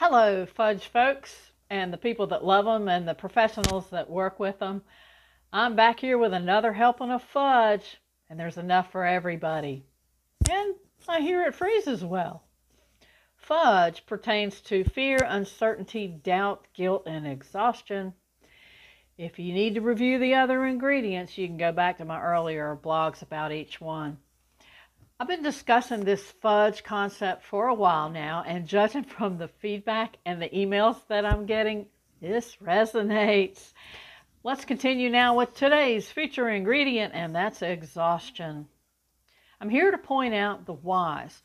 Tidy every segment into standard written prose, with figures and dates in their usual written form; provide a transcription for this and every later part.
Hello, fudge folks, and the people that love them, and the professionals that work with them. I'm back here with another helping of fudge, and there's enough for everybody. And I hear it freezes well. Fudge pertains to fear, uncertainty, doubt, guilt, and exhaustion. If you need to review the other ingredients, you can go back to my earlier blogs about each one. I've been discussing this fudge concept for a while now, and judging from the feedback and the emails that I'm getting, this resonates. Let's continue now with today's feature ingredient, and that's exhaustion. I'm here to point out the whys.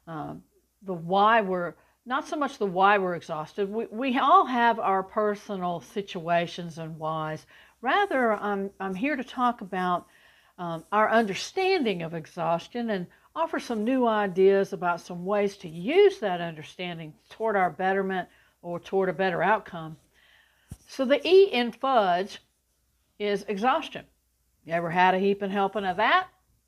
The why we're, not so much the why we're exhausted. We all have our personal situations and whys. Rather, I'm here to talk about our understanding of exhaustion and offer some new ideas about some ways to use that understanding toward our betterment or toward a better outcome. So the E in fudge is exhaustion. You ever had a heaping helping of that?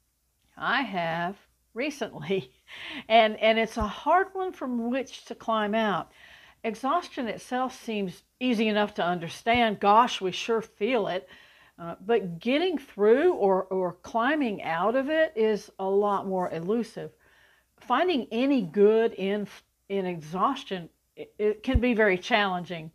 I have recently, and it's a hard one from which to climb out. Exhaustion itself seems easy enough to understand. Gosh, we sure feel it. But getting through or climbing out of it is a lot more elusive. Finding any good in exhaustion, it can be very challenging.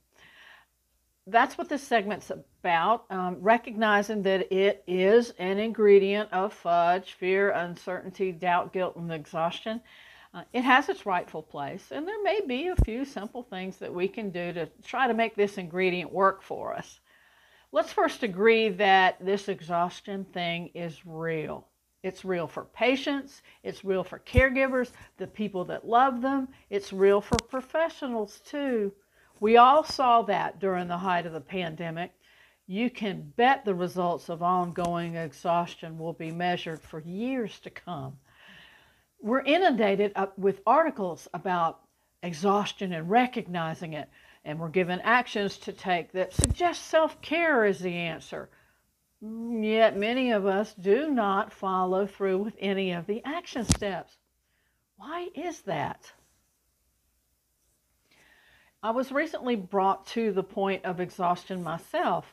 That's what this segment's about, recognizing that it is an ingredient of fudge, fear, uncertainty, doubt, guilt, and exhaustion. It has its rightful place, and there may be a few simple things that we can do to try to make this ingredient work for us. Let's first agree that this exhaustion thing is real. It's real for patients, it's real for caregivers, the people that love them, it's real for professionals too. We all saw that during the height of the pandemic. You can bet the results of ongoing exhaustion will be measured for years to come. We're inundated with articles about exhaustion and recognizing it. And we're given actions to take that suggest self-care is the answer. Yet many of us do not follow through with any of the action steps. Why is that? I was recently brought to the point of exhaustion myself.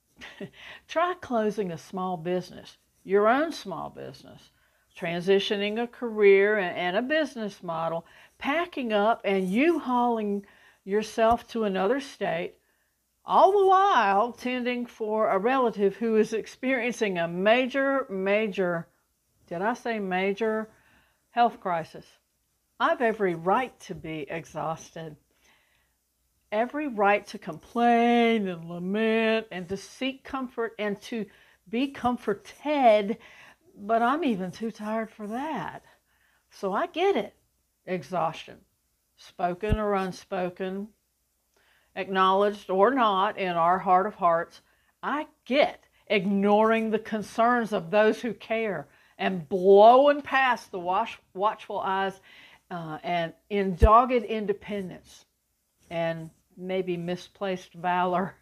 Try closing a small business, your own small business, transitioning a career and a business model, packing up and you-hauling yourself to another state, all the while tending for a relative who is experiencing a major, did I say major, health crisis. I've every right to be exhausted, every right to complain and lament and to seek comfort and to be comforted, but I'm even too tired for that. So I get it, exhaustion. Spoken or unspoken, acknowledged or not in our heart of hearts, I get ignoring the concerns of those who care and blowing past the watchful eyes and in dogged independence and maybe misplaced valor.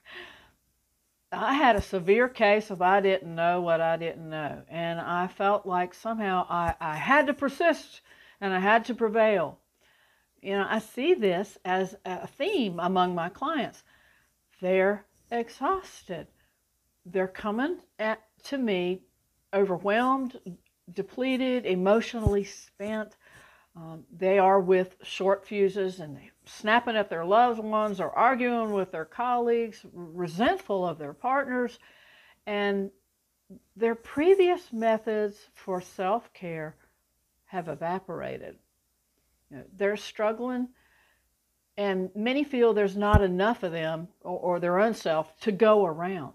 I had a severe case of I didn't know what I didn't know, and I felt like somehow I had to persist and I had to prevail. You know, I see this as a theme among my clients. They're exhausted. They're coming to me overwhelmed, depleted, emotionally spent. They are with short fuses and they're snapping at their loved ones or arguing with their colleagues, resentful of their partners, and their previous methods for self-care have evaporated. They're struggling, and many feel there's not enough of them or their own self to go around.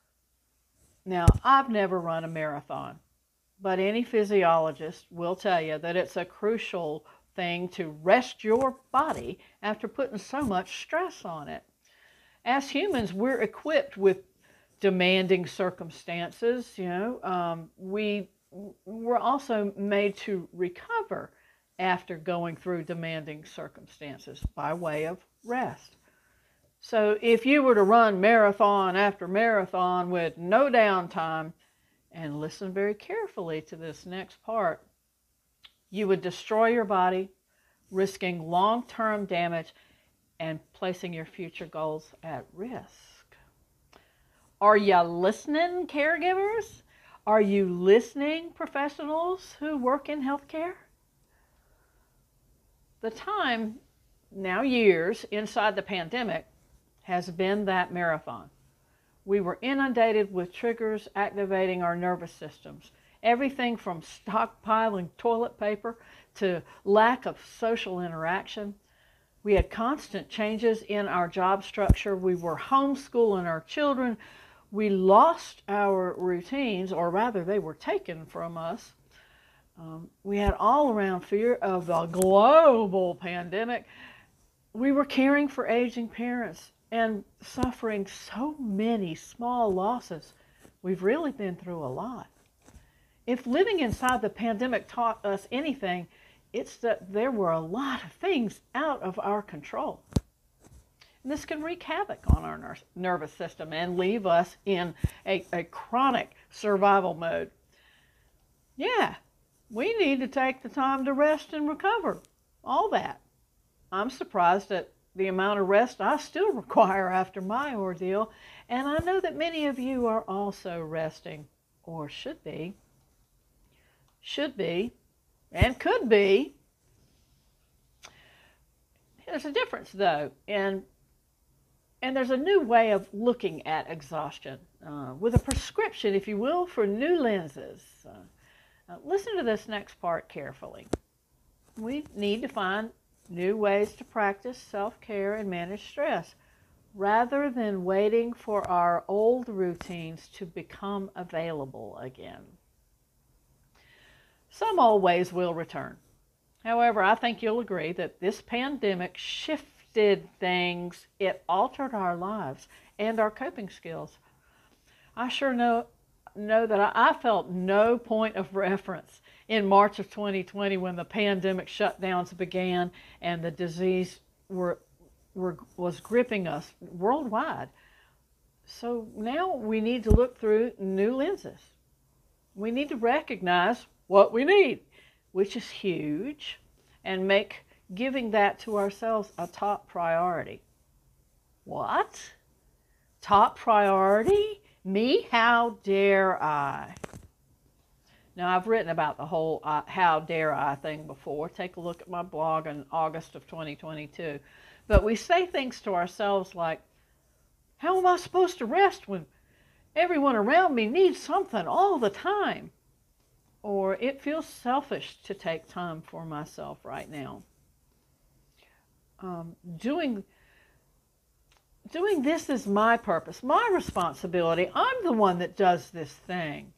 Now, I've never run a marathon, but any physiologist will tell you that it's a crucial thing to rest your body after putting so much stress on it. As humans, we're equipped with demanding circumstances. We're also made to recover after going through demanding circumstances by way of rest. So if you were to run marathon after marathon with no downtime, and listen very carefully to this next part, you would destroy your body, risking long-term damage and placing your future goals at risk. Are you listening, caregivers? Are you listening, professionals who work in healthcare? The time, now years, inside the pandemic has been that marathon. We were inundated with triggers activating our nervous systems. Everything from stockpiling toilet paper to lack of social interaction. We had constant changes in our job structure. We were homeschooling our children. We lost our routines, or rather they were taken from us. We had all around fear of the global pandemic. We were caring for aging parents and suffering so many small losses. We've really been through a lot. If living inside the pandemic taught us anything, it's that there were a lot of things out of our control. And this can wreak havoc on our nervous system and leave us in a chronic survival mode. Yeah, we need to take the time to rest and recover. All that. I'm surprised at the amount of rest I still require after my ordeal, and I know that many of you are also resting, or should be, and could be. There's a difference, though, and there's a new way of looking at exhaustion, with a prescription, if you will, for new lenses. Listen to this next part carefully. We need to find new ways to practice self-care and manage stress, rather than waiting for our old routines to become available again. Some old ways will return. However, I think you'll agree that this pandemic shifted things. It altered our lives and our coping skills. I sure know that I felt no point of reference in March of 2020 when the pandemic shutdowns began and the disease was gripping us worldwide. So now we need to look through new lenses. We need to recognize what we need, which is huge, and make giving that to ourselves a top priority. What? Top priority? Me? How dare I? Now, I've written about the whole how dare I thing before. Take a look at my blog in August of 2022. But we say things to ourselves like, how am I supposed to rest when everyone around me needs something all the time? Or it feels selfish to take time for myself right now. Doing this is my purpose, my responsibility. I'm the one that does this thing.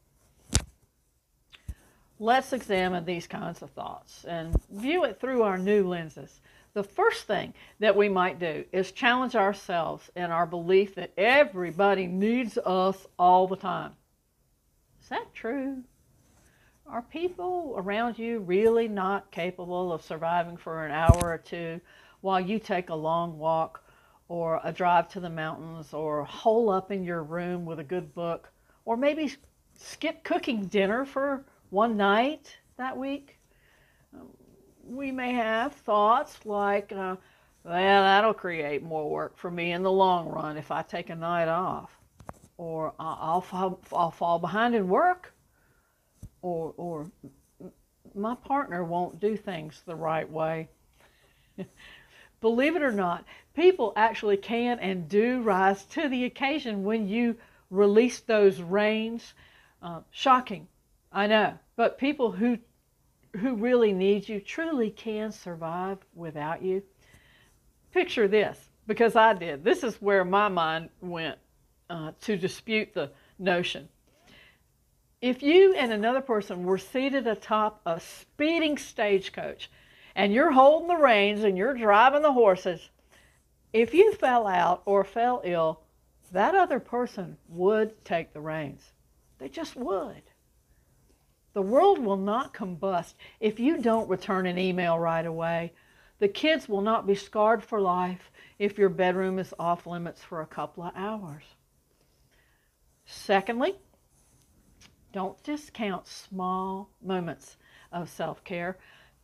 Let's examine these kinds of thoughts and view it through our new lenses. The first thing that we might do is challenge ourselves in our belief that everybody needs us all the time. Is that true? Are people around you really not capable of surviving for an hour or two while you take a long walk or a drive to the mountains or hole up in your room with a good book, or maybe skip cooking dinner for one night that week? We may have thoughts like, well, that'll create more work for me in the long run if I take a night off, or I'll fall behind in work, or my partner won't do things the right way. Believe it or not, people actually can and do rise to the occasion when you release those reins. Shocking, I know, but people who really need you truly can survive without you. Picture this, because I did. This is where my mind went to dispute the notion. If you and another person were seated atop a speeding stagecoach and you're holding the reins and you're driving the horses, if you fell out or fell ill, that other person would take the reins. They just would. The world will not combust if you don't return an email right away. The kids will not be scarred for life if your bedroom is off limits for a couple of hours. Secondly, don't discount small moments of self-care.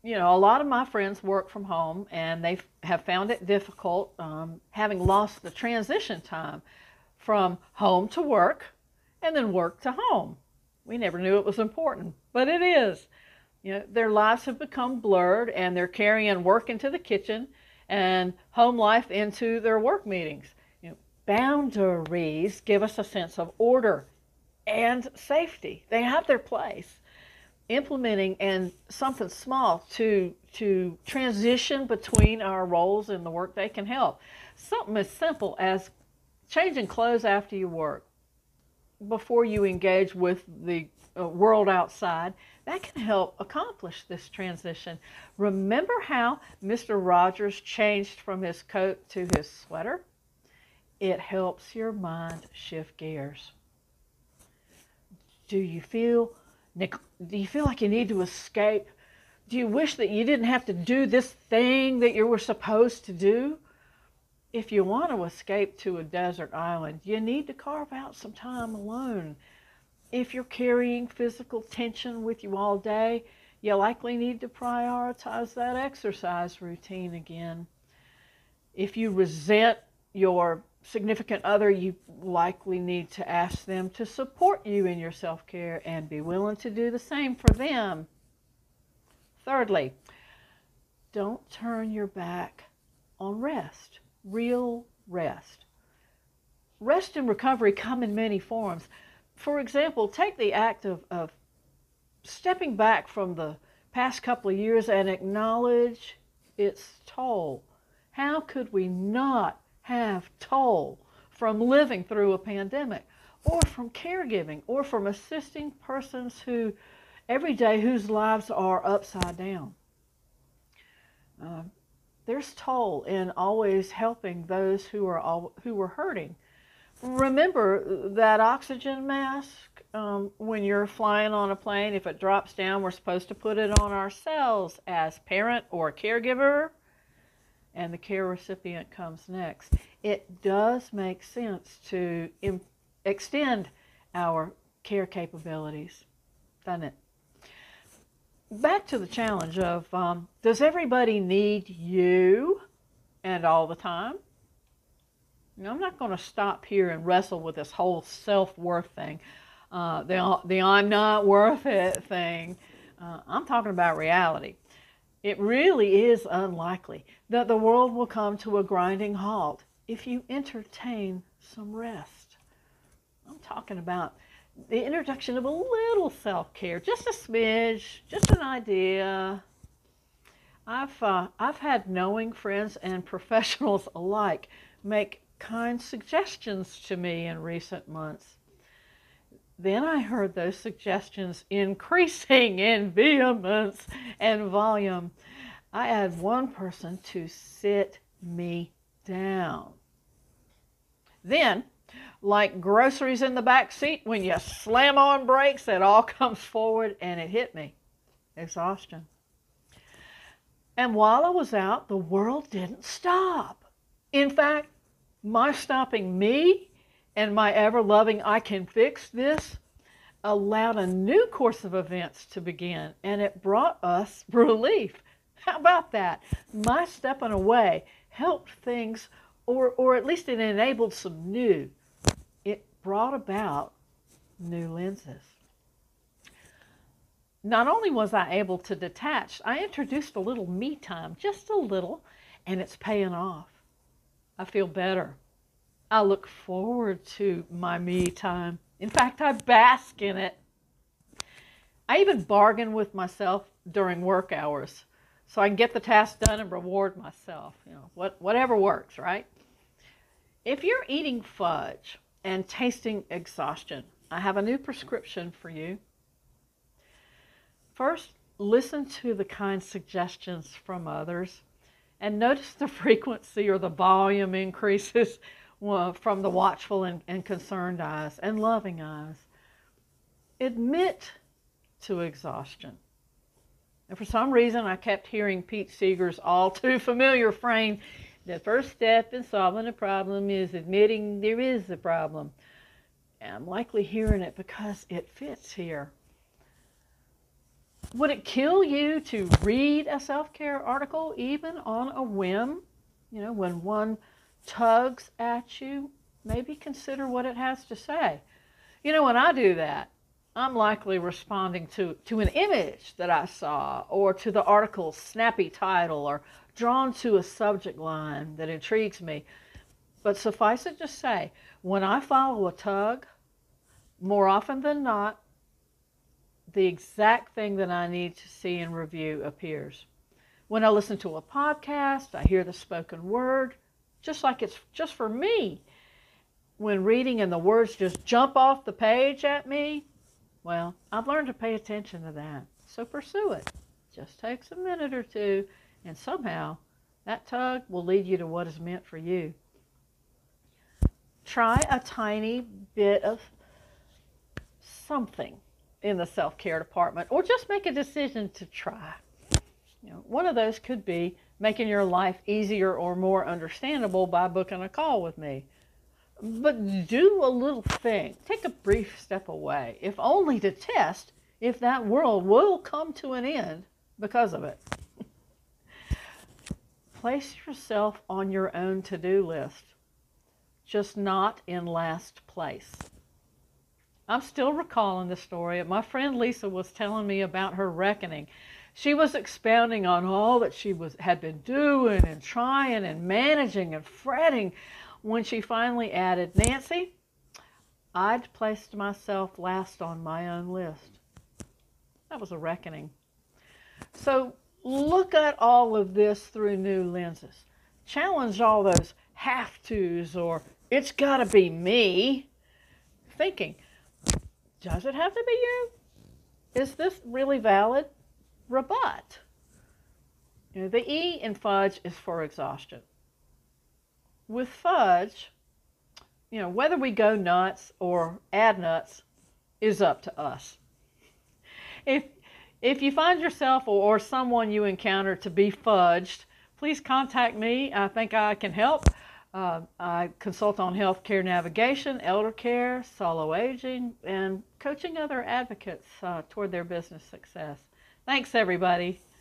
a lot of my friends work from home, and they have found it difficult, having lost the transition time from home to work and then work to home. We never knew it was important, but it is. Their lives have become blurred, and they're carrying work into the kitchen and home life into their work meetings. Boundaries give us a sense of order and safety. They have their place. Implementing and something small to transition between our roles in the workday can help. Something as simple as changing clothes after you work, before you engage with the world outside, that can help accomplish this transition. Remember how Mr. Rogers changed from his coat to his sweater? It helps your mind shift gears. Do you feel like you need to escape? Do you wish that you didn't have to do this thing that you were supposed to do? If you want to escape to a desert island, you need to carve out some time alone. If you're carrying physical tension with you all day, you likely need to prioritize that exercise routine again. If you resent your significant other, you likely need to ask them to support you in your self-care and be willing to do the same for them. Thirdly, don't turn your back on rest, real rest. Rest and recovery come in many forms. For example, take the act of stepping back from the past couple of years and acknowledge its toll. How could we not have toll from living through a pandemic, or from caregiving, or from assisting persons who every day whose lives are upside down? There's toll in always helping those who are hurting. Remember that oxygen mask, when you're flying on a plane, if it drops down, we're supposed to put it on ourselves as parent or caregiver, and the care recipient comes next. It does make sense to extend our care capabilities, doesn't it? Back to the challenge of, does everybody need you and all the time? I'm not going to stop here and wrestle with this whole self-worth thing, the I'm not worth it thing. I'm talking about reality. It really is unlikely that the world will come to a grinding halt if you entertain some rest. I'm talking about the introduction of a little self-care, just a smidge, just an idea. I've had knowing friends and professionals alike make kind suggestions to me in recent months. Then I heard those suggestions increasing in vehemence and volume. I had one person to sit me down. Then, like groceries in the back seat, when you slam on brakes, it all comes forward, and it hit me. Exhaustion. And while I was out, the world didn't stop. In fact, my stopping me and my ever-loving I can fix this allowed a new course of events to begin, and it brought us relief. How about that? My stepping away helped things, or at least it enabled some new. It brought about new lenses. Not only was I able to detach, I introduced a little me time, just a little, and it's paying off. I feel better. I look forward to my me time. In fact, I bask in it. I even bargain with myself during work hours so I can get the task done and reward myself. Whatever works, right? If you're eating fudge and tasting exhaustion, I have a new prescription for you. First, listen to the kind suggestions from others and notice the frequency or the volume increases from the watchful and concerned eyes and loving eyes. Admit to exhaustion. And for some reason, I kept hearing Pete Seeger's all too familiar frame, the first step in solving a problem is admitting there is a problem. And I'm likely hearing it because it fits here. Would it kill you to read a self-care article even on a whim? When one tugs at you, maybe consider what it has to say. When I do that, I'm likely responding to an image that I saw, or to the article's snappy title, or drawn to a subject line that intrigues me. But suffice it to say, when I follow a tug, more often than not, the exact thing that I need to see and review appears. When I listen to a podcast, I hear the spoken word, just like it's just for me. When reading and the words just jump off the page at me, well, I've learned to pay attention to that. So pursue it. Just takes a minute or two, and somehow that tug will lead you to what is meant for you. Try a tiny bit of something in the self-care department, or just make a decision to try. One of those could be making your life easier or more understandable by booking a call with me. But do a little thing. Take a brief step away, if only to test if that world will come to an end because of it. Place yourself on your own to-do list, just not in last place. I'm still recalling the story. My friend Lisa was telling me about her reckoning. She was expounding on all that she had been doing and trying and managing and fretting when she finally added, "Nancy, I'd placed myself last on my own list." That was a reckoning. So look at all of this through new lenses. Challenge all those have-tos or "it's got to be me" thinking. Does it have to be you? Is this really valid? Rebut. The E in fudge is for exhaustion. With fudge, whether we go nuts or add nuts is up to us. If you find yourself or someone you encounter to be fudged, please contact me. I think I can help. I consult on healthcare navigation, elder care, solo aging, and coaching other advocates toward their business success. Thanks, everybody.